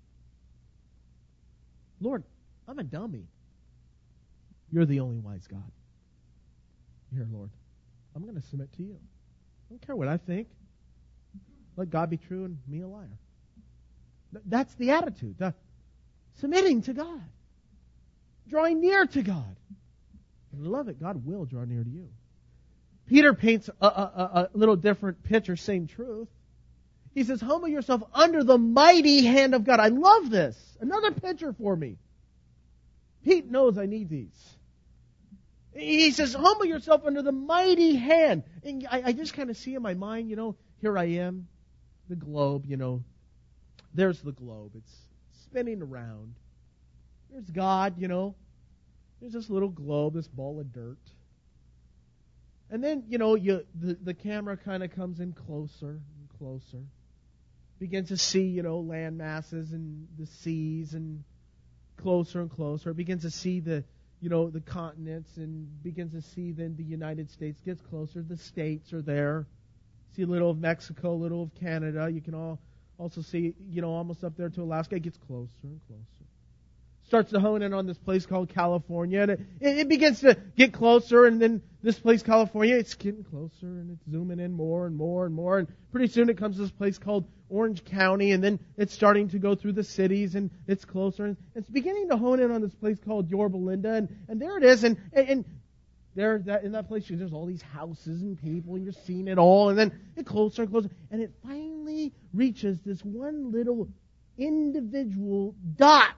Lord, I'm a dummy. You're the only wise God. Here, Lord, I'm going to submit to you. I don't care what I think. Let God be true and me a liar. That's the attitude. The, Submitting to God. Drawing near to God. And I love it. God will draw near to you. Peter paints a, a, a little different picture, same truth. He says, humble yourself under the mighty hand of God. I love this. Another picture for me. Pete knows I need these. He says, humble yourself under the mighty hand. And I, I just kind of see in my mind, you know, here I am, the globe, you know. There's the globe. It's spinning around. There's God, you know. There's this little globe, this ball of dirt. And then, you know, you the, the camera kind of comes in closer and closer. Begins to see, you know, land masses and the seas and closer and closer. It begins to see the, you know, the continents and begins to see then the United States gets closer. The states are there. See a little of Mexico, a little of Canada. You can all also see, you know, almost up there to Alaska. It gets closer and closer. Starts to hone in on this place called California, and it, it begins to get closer, and then this place, California, it's getting closer, and it's zooming in more and more and more, and pretty soon it comes to this place called Orange County, and then it's starting to go through the cities, and it's closer, and it's beginning to hone in on this place called Yorba Linda, and, and there it is, and, and, and there that in that place, there's all these houses and people, and you're seeing it all, and then it closer and closer, and it finally reaches this one little individual dot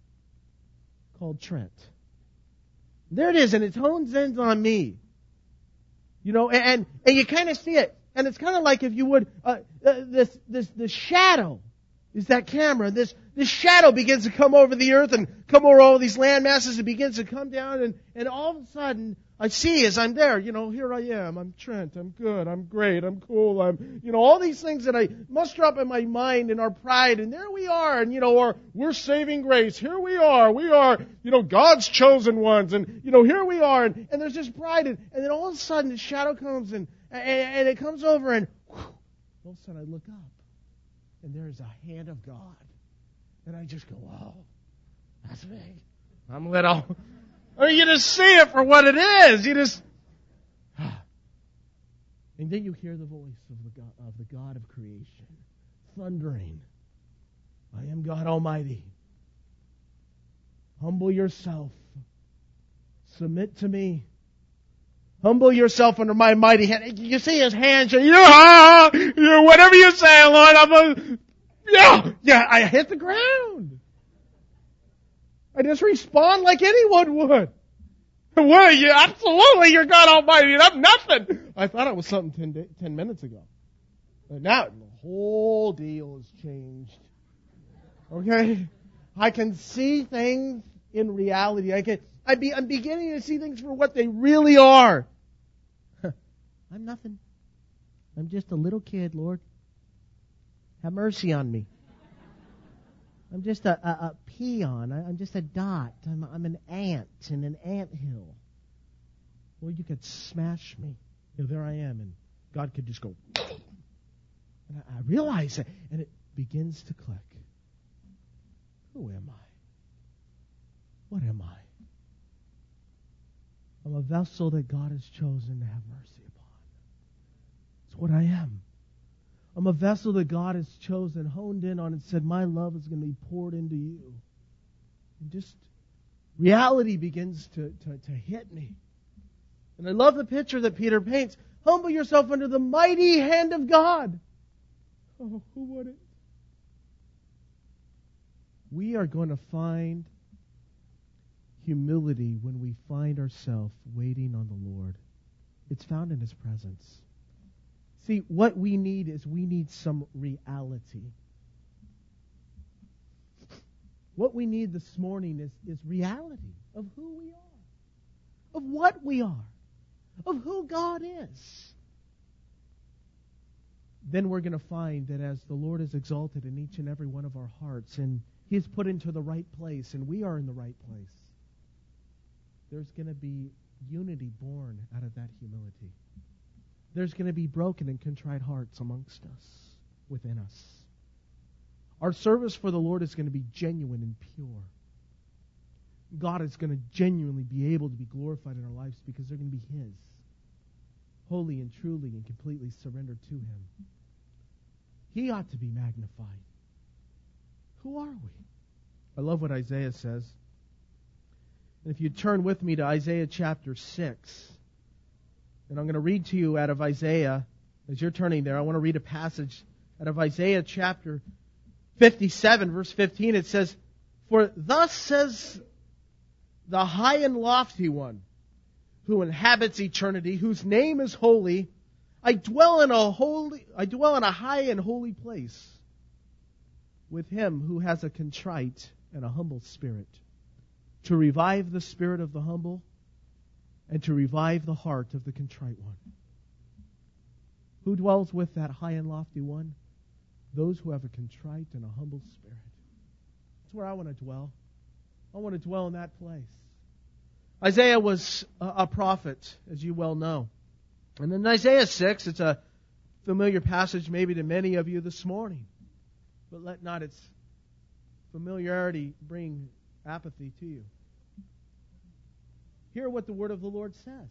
called Trent. There it is, and it hones in on me. You know, and and you kind of see it, and it's kind of like if you would uh, uh, this this the shadow is that camera. This this shadow begins to come over the earth and come over all these land masses. It begins to come down, and and all of a sudden I see as I'm there. You know, here I am. I'm Trent. I'm good. I'm great. I'm cool. I'm you know all these things that I muster up in my mind and our pride, and there we are. And you know, or we're saving grace. Here we are. We are you know God's chosen ones, and you know here we are. And, and there's this pride, and, and then all of a sudden the shadow comes and and, and it comes over, and whew, all of a sudden I look up, and there is a hand of God, and I just go, "Wow, that's big." I'm little. I mean, you just see it for what it is. You just, and then you hear the voice of the God of the God of creation, thundering, "I am God Almighty. Humble yourself. Submit to me. Humble yourself under my mighty hand." You see his hand, yeah, yeah, whatever you say, Lord, I'm a, yeah, yeah. I hit the ground. I just respond like anyone would. Well, you absolutely, you're God Almighty, and I'm nothing. I thought it was something ten, day, ten minutes ago. But now the whole deal has changed. Okay? I can see things in reality. I can, I be, I'm beginning to see things for what they really are. I'm nothing. I'm just a little kid, Lord. Have mercy on me. I'm just a, a, a peon. I, I'm just a dot. I'm, I'm an ant in an anthill. Or you could smash me. You know, there I am, and God could just go. And I, I realize it, and it begins to click. Who am I? What am I? I'm a vessel that God has chosen to have mercy upon. It's what I am. I'm a vessel that God has chosen, honed in on, and said, my love is going to be poured into you. And just reality begins to, to, to hit me. And I love the picture that Peter paints. Humble yourself under the mighty hand of God. Oh, who wouldn't? We are going to find humility when we find ourselves waiting on the Lord. It's found in His presence. See, what we need is we need some reality. What we need this morning is, is reality of who we are, of what we are, of who God is. Then we're going to find that as the Lord is exalted in each and every one of our hearts, and He is put into the right place, and we are in the right place, there's going to be unity born out of that humility. There's going to be broken and contrite hearts amongst us, within us. Our service for the Lord is going to be genuine and pure. God is going to genuinely be able to be glorified in our lives because they're going to be His. Wholly and truly and completely surrendered to Him. He ought to be magnified. Who are we? I love what Isaiah says. And if you turn with me to Isaiah chapter six, and I'm going to read to you out of Isaiah, as you're turning there, I want to read a passage out of Isaiah chapter fifty-seven, verse fifteen. It says, "For thus says the high and lofty one, who inhabits eternity, whose name is holy, I dwell in a holy, I dwell in a high and holy place with him who has a contrite and a humble spirit, to revive the spirit of the humble and to revive the heart of the contrite one." Who dwells with that high and lofty one? Those who have a contrite and a humble spirit. That's where I want to dwell. I want to dwell in that place. Isaiah was a prophet, as you well know. And in Isaiah six, it's a familiar passage maybe to many of you this morning. But let not its familiarity bring apathy to you. Hear what the word of the Lord says.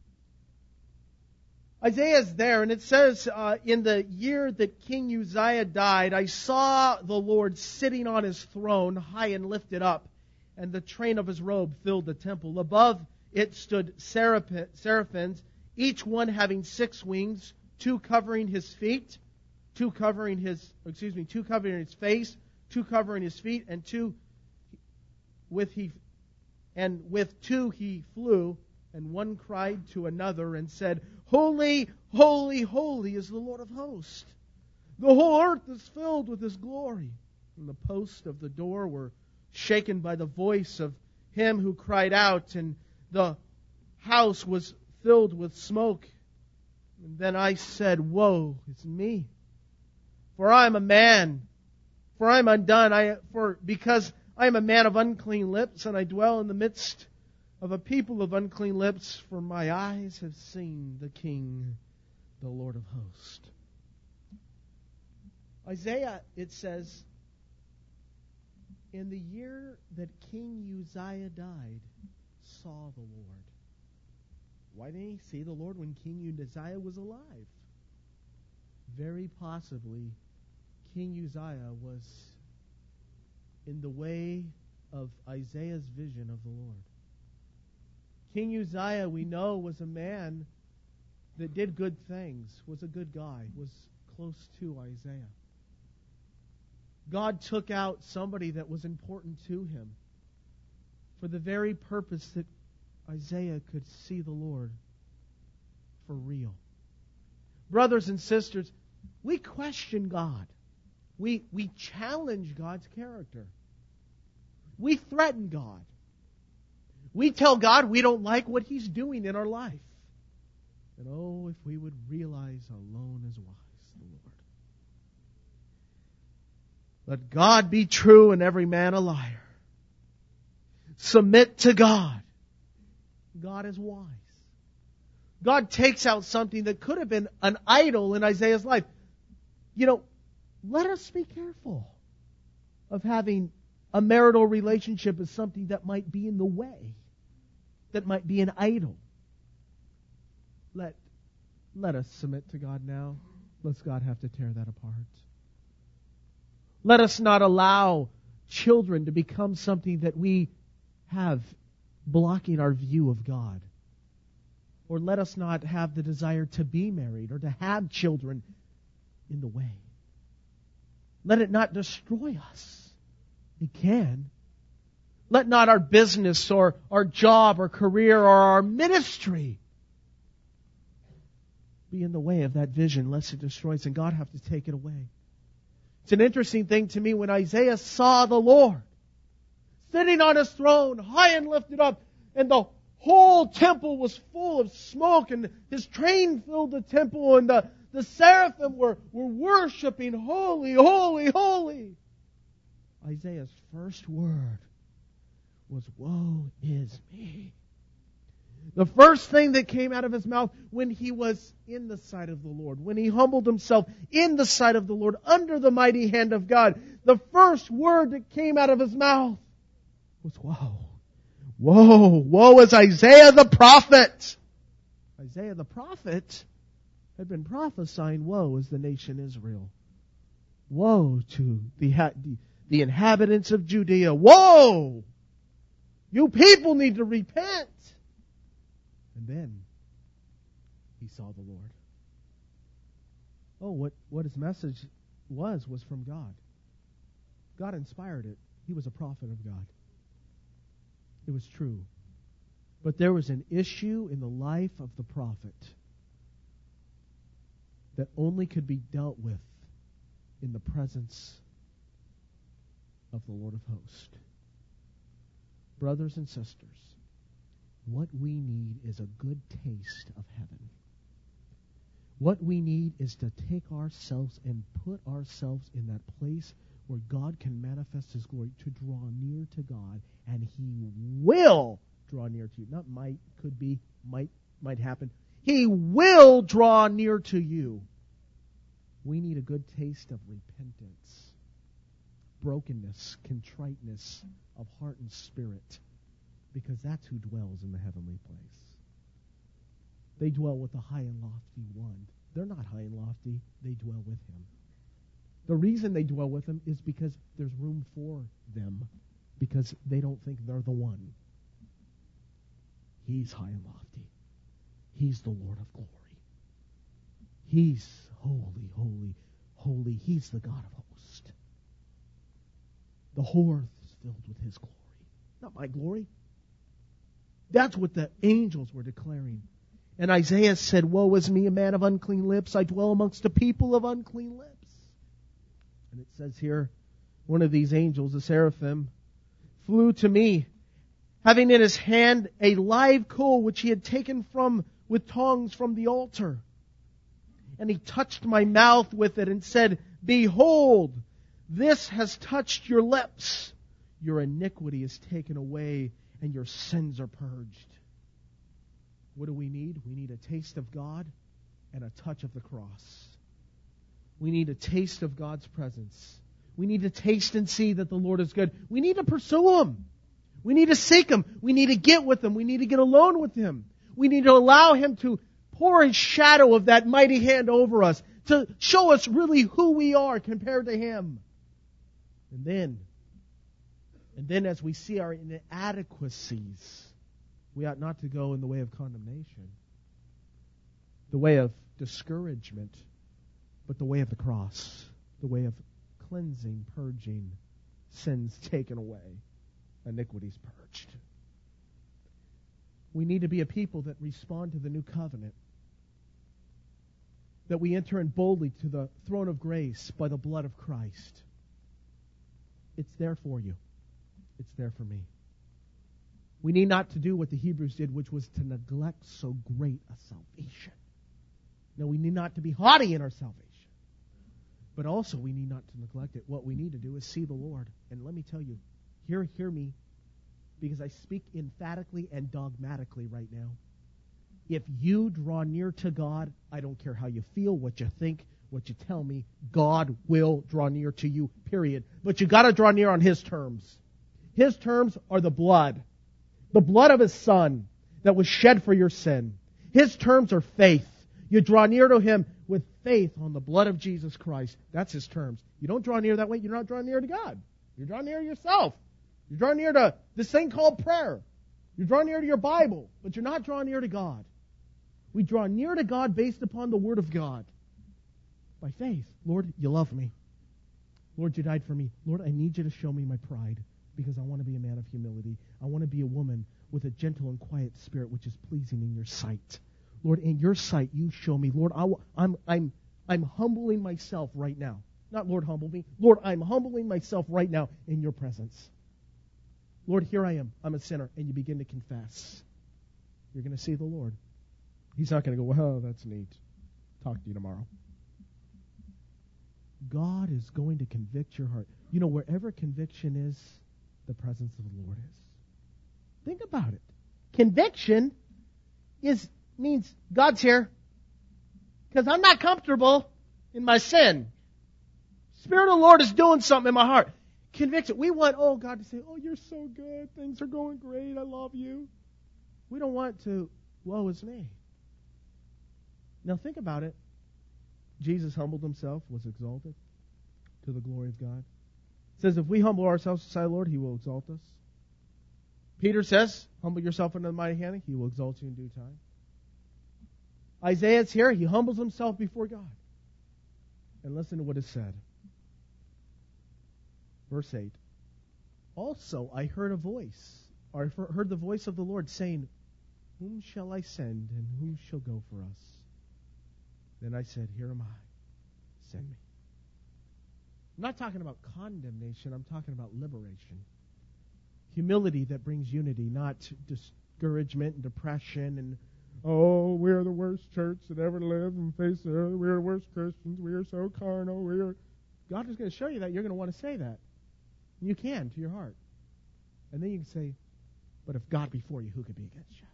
Isaiah's there, and it says, uh, in the year that King Uzziah died, I saw the Lord sitting on his throne, high and lifted up, and the train of his robe filled the temple. Above it stood seraphims, each one having six wings, two covering his feet, two covering his, excuse me, two covering his face, two covering his feet, and two with he, and with two he flew, and one cried to another and said, "Holy, holy, holy is the Lord of hosts. The whole earth is filled with His glory." And the posts of the door were shaken by the voice of him who cried out, and the house was filled with smoke. And then I said, "Woe is me, for I am a man, for I am undone, I for because I am a man of unclean lips, and I dwell in the midst of a people of unclean lips, for my eyes have seen the King, the Lord of hosts." Isaiah, it says, in the year that King Uzziah died, saw the Lord. Why didn't he see the Lord when King Uzziah was alive? Very possibly, King Uzziah was in the way of Isaiah's vision of the Lord. King Uzziah, we know, was a man that did good things, was a good guy, was close to Isaiah. God took out somebody that was important to him for the very purpose that Isaiah could see the Lord for real. Brothers and sisters, we question God. We, we challenge God's character. We threaten God. We tell God we don't like what He's doing in our life. And oh, if we would realize alone is wise, the Lord. Let God be true and every man a liar. Submit to God. God is wise. God takes out something that could have been an idol in Isaiah's life. You know, let us be careful of having a marital relationship as something that might be in the way, that might be an idol. Let, let us submit to God now, lest God have to tear that apart. Let us not allow children to become something that we have blocking our view of God. Or let us not have the desire to be married or to have children in the way. Let it not destroy us. It can. Let not our business or our job or career or our ministry be in the way of that vision, lest it destroys and God have to take it away. It's an interesting thing to me when Isaiah saw the Lord sitting on His throne, high and lifted up, and the whole temple was full of smoke, and His train filled the temple, and the, the seraphim were, were worshiping, holy, holy, holy. Isaiah's first word was, "Woe is me." The first thing that came out of his mouth when he was in the sight of the Lord, when he humbled himself in the sight of the Lord, under the mighty hand of God, the first word that came out of his mouth was, "Woe. Woe. Woe is Isaiah the prophet." Isaiah the prophet had been prophesying woe as the nation Israel. Woe to the, the, the inhabitants of Judea. Woe! You people need to repent. And then he saw the Lord. Oh, what, what his message was, was from God. God inspired it. He was a prophet of God. It was true. But there was an issue in the life of the prophet that only could be dealt with in the presence of the Lord of hosts. Brothers and sisters, what we need is a good taste of heaven. What we need is to take ourselves and put ourselves in that place where God can manifest His glory, to draw near to God, and He will draw near to you. Not might, could be, might, might happen. He will draw near to you. We need a good taste of repentance, brokenness, contriteness of heart and spirit, because that's who dwells in the heavenly place. They dwell with the high and lofty one. They're not high and lofty. They dwell with Him. The reason they dwell with Him is because there's room for them, because they don't think they're the one. He's high and lofty. He's the Lord of glory. He's holy, holy, holy. He's the God of hosts. The whore is filled with His glory. Not my glory. That's what the angels were declaring. And Isaiah said, "Woe is me, a man of unclean lips. I dwell amongst a people of unclean lips." And it says here, one of these angels, the seraphim, flew to me, having in his hand a live coal which he had taken from with tongs from the altar. And he touched my mouth with it and said, "Behold, this has touched your lips. Your iniquity is taken away and your sins are purged." What do we need? We need a taste of God and a touch of the cross. We need a taste of God's presence. We need to taste and see that the Lord is good. We need to pursue Him. We need to seek Him. We need to get with Him. We need to get alone with Him. We need to allow Him to pour His shadow of that mighty hand over us, to show us really who we are compared to Him. And then, and then as we see our inadequacies, we ought not to go in the way of condemnation, the way of discouragement, but the way of the cross, the way of cleansing, purging, sins taken away, iniquities purged. We need to be a people that respond to the new covenant, that we enter in boldly to the throne of grace by the blood of Christ. It's there for you. It's there for me. We need not to do what the Hebrews did, which was to neglect so great a salvation. No, we need not to be haughty in our salvation. But also we need not to neglect it. What we need to do is see the Lord. And let me tell you, hear, hear me, because I speak emphatically and dogmatically right now. If you draw near to God, I don't care how you feel, what you think, what you tell me, God will draw near to you, period. But you got to draw near on His terms. His terms are the blood. The blood of His Son that was shed for your sin. His terms are faith. You draw near to Him with faith on the blood of Jesus Christ. That's His terms. You don't draw near that way, you're not drawing near to God. You're drawing near to yourself. You're drawing near to this thing called prayer. You're drawing near to your Bible, but you're not drawing near to God. We draw near to God based upon the Word of God. By faith. Lord, you love me. Lord, you died for me. Lord, I need you to show me my pride, because I want to be a man of humility. I want to be a woman with a gentle and quiet spirit, which is pleasing in your sight. Lord, in your sight, you show me. Lord, I, I'm, I'm, I'm humbling myself right now. Not, Lord, humble me. Lord, I'm humbling myself right now in your presence. Lord, here I am. I'm a sinner. And you begin to confess. You're going to see the Lord. He's not going to go, "Well, that's neat. Talk to you tomorrow." God is going to convict your heart. You know, wherever conviction is, the presence of the Lord is. Think about it. Conviction is means God's here because I'm not comfortable in my sin. Spirit of the Lord is doing something in my heart. Conviction. We want, oh, God to say, "Oh, you're so good. Things are going great. I love you." We don't want to, "Woe is me." Now think about it. Jesus humbled Himself, was exalted to the glory of God. It says if we humble ourselves beside the Lord, He will exalt us. Peter says, humble yourself under the mighty hand, he will exalt you in due time. Isaiah's here, he humbles himself before God. And listen to what is said. Verse eight. Also I heard a voice, or I heard the voice of the Lord saying, whom shall I send, and who shall go for us? Then I said, here am I, send me. I'm not talking about condemnation, I'm talking about liberation. Humility that brings unity, not discouragement and depression and, oh, we're the worst church that ever lived and face the earth. We're the worst Christians. We are so carnal. We are. God is going to show you that. You're going to want to say that. You can to your heart. And then you can say, but if God be for you, who could be against you?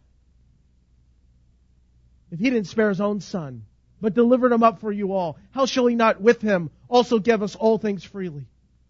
If he didn't spare his own son, but delivered him up for you all, how shall he not with him also give us all things freely?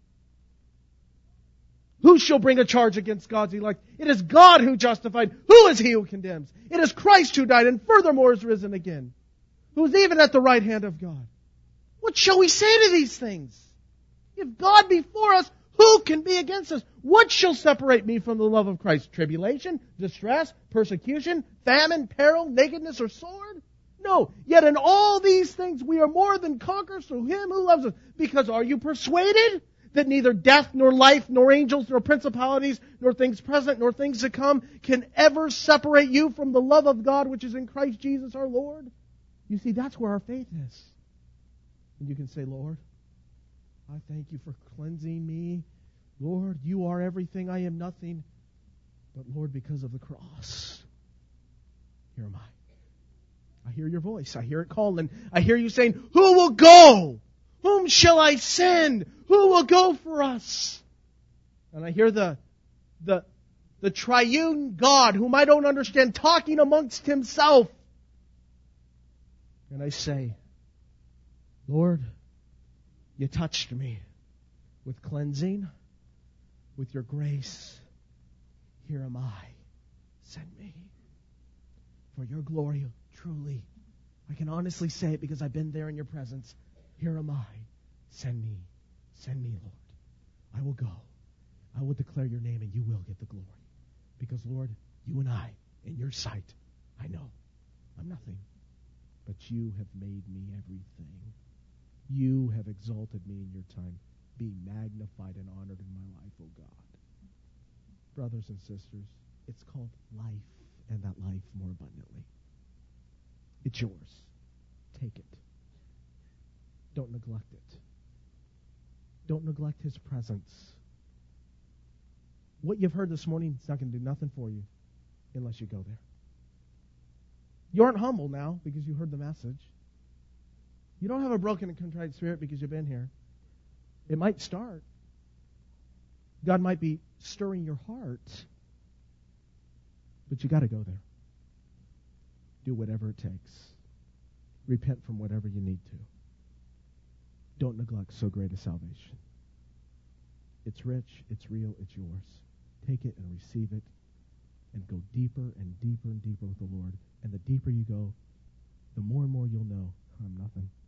Who shall bring a charge against God's elect? It is God who justified. Who is he who condemns? It is Christ who died and furthermore is risen again, who is even at the right hand of God. What shall we say to these things? If God be for us, who can be against us? What shall separate me from the love of Christ? Tribulation, distress, persecution, famine, peril, nakedness, or sword? No, yet in all these things we are more than conquerors through him who loves us. Because are you persuaded that neither death, nor life, nor angels, nor principalities, nor things present, nor things to come can ever separate you from the love of God which is in Christ Jesus our Lord? You see, that's where our faith is. And you can say, Lord, I thank you for cleansing me. Lord, you are everything. I am nothing. But Lord, because of the cross, here am I. I hear your voice. I hear it calling. I hear you saying, who will go? Whom shall I send? Who will go for us? And I hear the, the, the triune God, whom I don't understand, talking amongst himself. And I say, Lord, you touched me with cleansing, with your grace. Here am I. Send me. For your glory, truly. I can honestly say it because I've been there in your presence. Here am I. Send me. Send me, Lord. I will go. I will declare your name and you will get the glory. Because, Lord, you and I, in your sight, I know I'm nothing. But you have made me everything. You have exalted me in your time. Be magnified and honored in my life, O God. Brothers and sisters, it's called life, and that life more abundantly. It's yours. Take it. Don't neglect it. Don't neglect his presence. What you've heard this morning is not going to do nothing for you unless you go there. You aren't humble now because you heard the message. You don't have a broken and contrite spirit because you've been here. It might start. God might be stirring your heart. But you got to go there. Do whatever it takes. Repent from whatever you need to. Don't neglect so great a salvation. It's rich, it's real, it's yours. Take it and receive it and go deeper and deeper and deeper with the Lord. And the deeper you go, the more and more you'll know, I'm nothing.